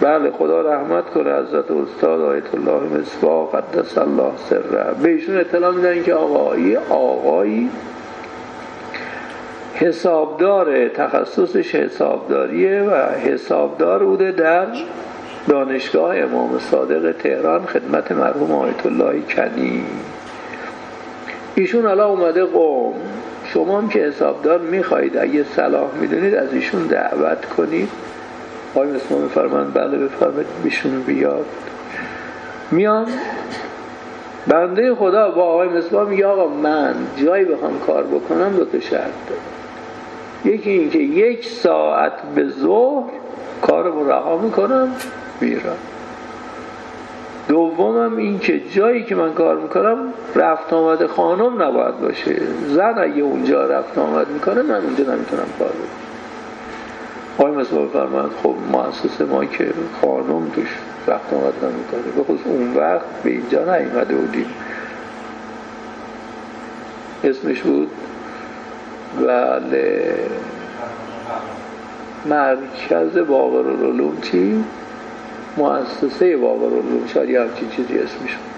بله خدا رحمت کنه حضرت استاد آیت الله مصباح قدس الله سره، به ایشون اطلاع میدن که آقایی حسابدار، تخصصش حسابداریه و حسابدار بوده در دانشگاه امام صادق تهران خدمت مرحوم آیت الله کنی. ایشون حالا اومده قم، شما هم که حسابدار میخواید اگه صلاح میدونید از ایشون دعوت کنید. آقای مصباح میفرمایند بله بفرمایید ایشون بیاد. میان بنده خدا با آقای مصباح میگه آقا من جایی بخوام کار بکنم 2 شرط دارم. یکی این که 1 ساعت به ظهر کارمو رها میکنم میرم. دومم این که جایی که من کار میکنم رفت آمد خانم نباید باشه. زن اگه اونجا رفت آمد میکنه من اونجا نمیتونم کار بکنم. آقای مصباح فرمایند خب مؤسسه ما که خانم توش رفت آمد نمیکنه، به خصوص اون وقت به اینجا نیومده بودیم. اسمش بود بله مرکز باقرالعلوم، چی؟ مؤسسه باقرالعلوم، شاید یه همچین چیزی اسمش بود.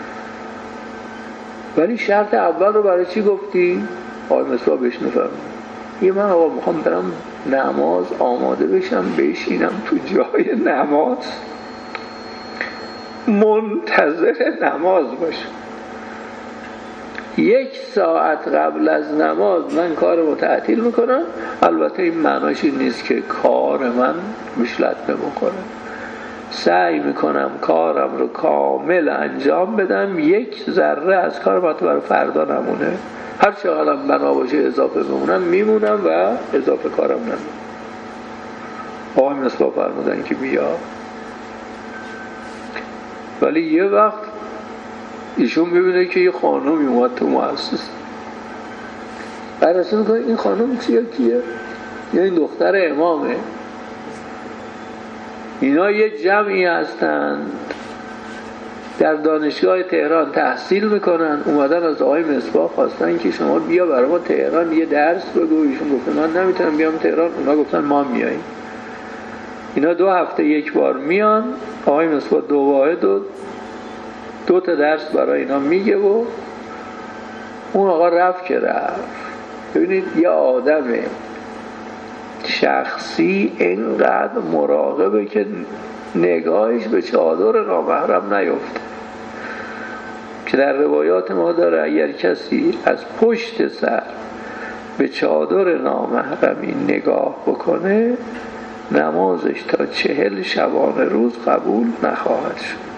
ولی شرط اول رو برای چی گفتی؟ آقای مصباح بهش نفرمید یه من آقا میخوام برم نماز آماده بشم بشینم تو جای نماز منتظر نماز باشم. 1 ساعت قبل از نماز من کارمو تعطیل میکنم. البته این معناش این نیست که کار من مشلت بخوره، سعی میکنم کارم رو کامل انجام بدم، 1 ذره از کار من برای فردا نمونه. هر چقدر بنا باشه اضافه بمونم میمونم و اضافه کارم نمونم. آقای مصباح فرمودن که بیا. ولی یه وقت ایشون ببینه که یه خانومی اومد تو مؤسسه، بررسی میکنه این خانوم کیه؟ یا این دختر امامه. اینا یه جمعی هستند در دانشگاه تهران تحصیل میکنن، اومدن از آقای مصباح خواستن که شما بیا برای ما تهران یه درس بگو. ایشون گفته من نمیتونم بیام تهران. اونا گفتن ما میاییم. اینا 2 هفته 1 بار میان. آقای مصباح 2 واحد 2 تا درس برای اینا میگه و اون آقا رفت که رفت. ببینید یه آدم شخصی اینقدر مراقبه که نگاهش به چادر نامحرم نیفته، که در روایات ما داره اگر کسی از پشت سر به چادر نامحرمی نگاه بکنه نمازش تا 40 شبانه روز قبول نخواهد شد.